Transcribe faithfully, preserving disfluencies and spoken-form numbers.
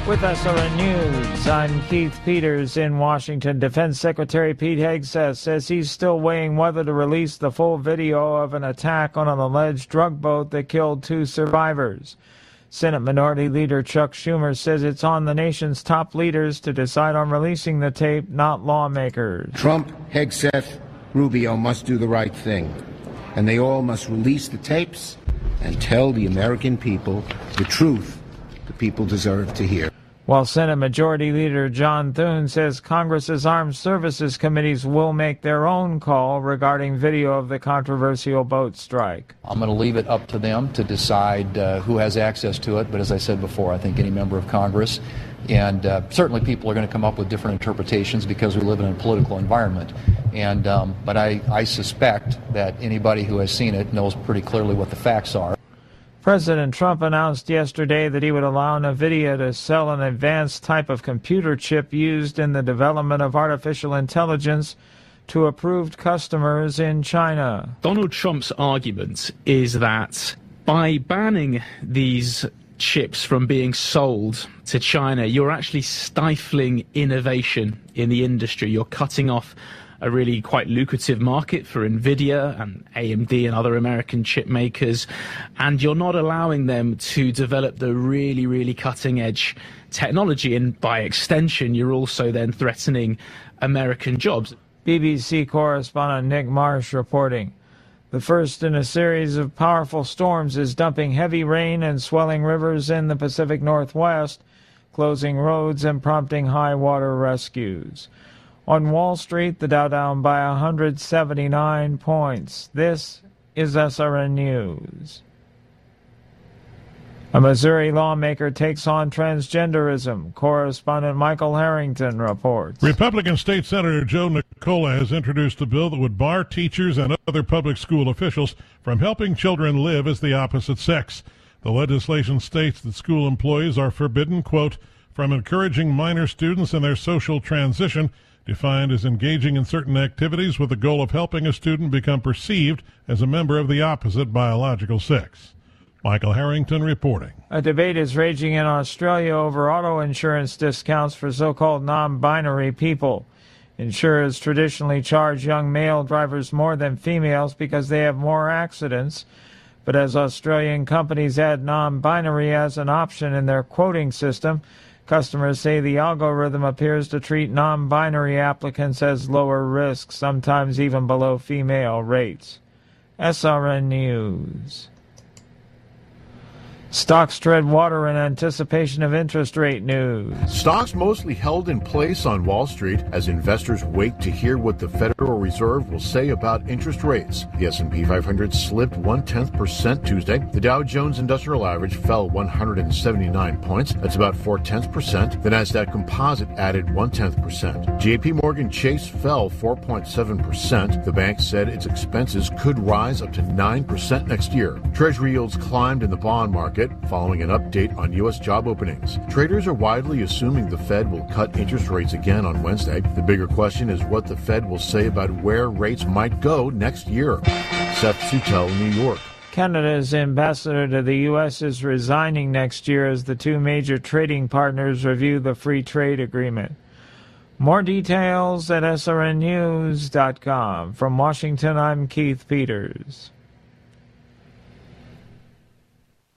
With S R N News, I'm Keith Peters in Washington. Defense Secretary Pete Hegseth says he's still weighing whether to release the full video of an attack on an alleged drug boat that killed two survivors. Senate Minority Leader Chuck Schumer says it's on the nation's top leaders to decide on releasing the tape, not lawmakers. Trump, Hegseth, Rubio must do the right thing, and they all must release the tapes and tell the American people the truth the people deserve to hear. While Senate Majority Leader John Thune says Congress's Armed Services Committees will make their own call regarding video of the controversial boat strike. I'm going to leave it up to them to decide uh, who has access to it, but as I said before, I think any member of Congress, and uh, certainly people are going to come up with different interpretations because we live in a political environment. And um, but I, I suspect that anybody who has seen it knows pretty clearly what the facts are. President Trump announced yesterday that he would allow NVIDIA to sell an advanced type of computer chip used in the development of artificial intelligence to approved customers in China. Donald Trump's argument is that by banning these chips from being sold to China, you're actually stifling innovation in the industry. You're cutting off a really quite lucrative market for NVIDIA and A M D and other American chip makers, and you're not allowing them to develop the really, really cutting-edge technology, and by extension, you're also then threatening American jobs. B B C correspondent Nick Marsh reporting. The first in a series of powerful storms is dumping heavy rain and swelling rivers in the Pacific Northwest, closing roads and prompting high water rescues. On Wall Street, the Dow down by one hundred seventy-nine points. This is S R N News. A Missouri lawmaker takes on transgenderism. Correspondent Michael Harrington reports. Republican State Senator Joe Nicola has introduced a bill that would bar teachers and other public school officials from helping children live as the opposite sex. The legislation states that school employees are forbidden, quote, from encouraging minor students in their social transition, defined as engaging in certain activities with the goal of helping a student become perceived as a member of the opposite biological sex. Michael Harrington reporting. A debate is raging in Australia over auto insurance discounts for so-called non-binary people. Insurers traditionally charge young male drivers more than females because they have more accidents. But as Australian companies add non-binary as an option in their quoting system, customers say the algorithm appears to treat non-binary applicants as lower risk, sometimes even below female rates. S R N News. Stocks tread water in anticipation of interest rate news. Stocks mostly held in place on Wall Street as investors wait to hear what the Federal Reserve will say about interest rates. The S and P five hundred slipped one-tenth percent Tuesday. The Dow Jones Industrial Average fell one hundred seventy-nine points. That's about four-tenths percent. The Nasdaq Composite added one-tenth percent. J P Morgan Chase fell four point seven percent. The bank said its expenses could rise up to nine percent next year. Treasury yields climbed in the bond market following an update on U S job openings. Traders are widely assuming the Fed will cut interest rates again on Wednesday. The bigger question is what the Fed will say about where rates might go next year. Seth Sutel, New York. Canada's ambassador to the U S is resigning next year as the two major trading partners review the free trade agreement. More details at S R N news dot com. From Washington, I'm Keith Peters.